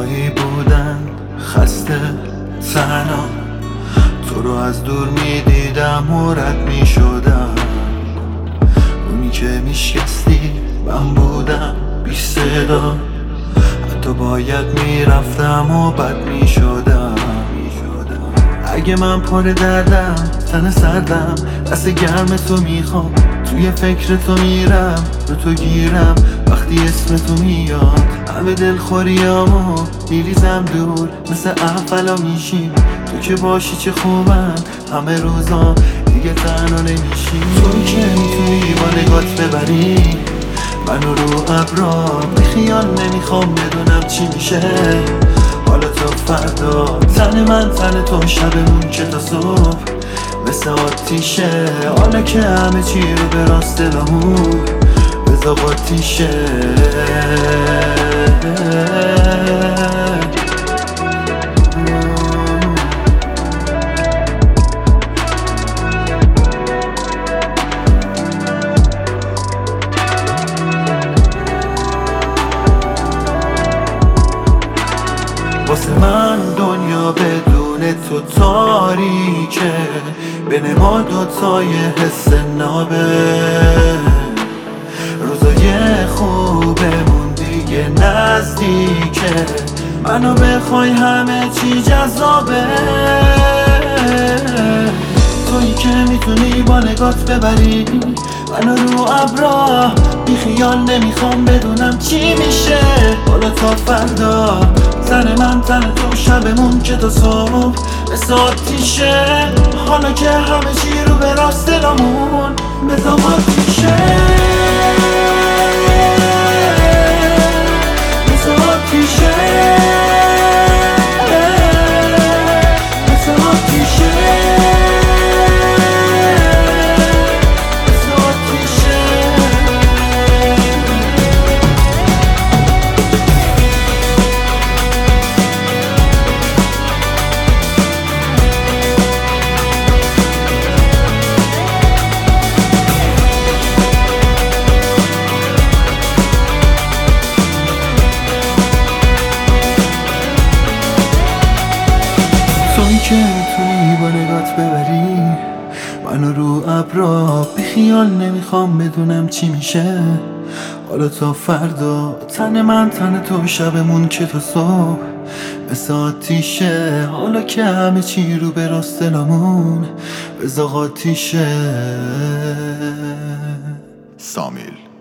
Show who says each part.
Speaker 1: جایی بودن خسته تنها، تو رو از دور میدیدم و رد میشدم. اونی که میشکستی من بودم بی صدا، حتی باید میرفتم و بد میشدم. اگه من پر دردم تن سردم، دست گرم تو میخوام، توی فکر تو میرم، رو تو گیرم وقتی اسم تو میاد. همه دلخوریامو میریزم دور، مثل اولا میشیم. تو که باشی چه خوبن همه روزا، دیگه تنها نمیشی. توی که میتونی با نگات ببری منو رو ابرا، بیخیال نمیخوام بدونم چی میشه حالا تا فردا. تن من تن تو، شبمون که تا صبح مثل آتیشه. حالا که همه چی رو به راست دلمون بذار آتیشه. واسه من دنیا بدون تو تاریکه، بین ما دوتای حس نابه. روزای خوبمون دیگه نزدیکه، منو بخوای همه چی جذابه. تویی که میتونی با نگات ببری منو رو ابرا، بیخیال نمیخوام بدونم چی میشه حالا تا فردا. تن من تن تو، شبمون که تا صبح مثل آتیشه. حالا که همه چی رو به راست دلمون مثل آتیشه. مثل آتیشه. مثل آتیشه. تویی که میتونی با نگات ببری منو رو ابرا، بیخیال نمیخوام بدونم چی میشه حالا تا فردا. تن من تن تو، شبمون که تا صبح مثل آتیشه. حالا که همه چی رو به راست دلمون بذار آتیشه.
Speaker 2: سامیل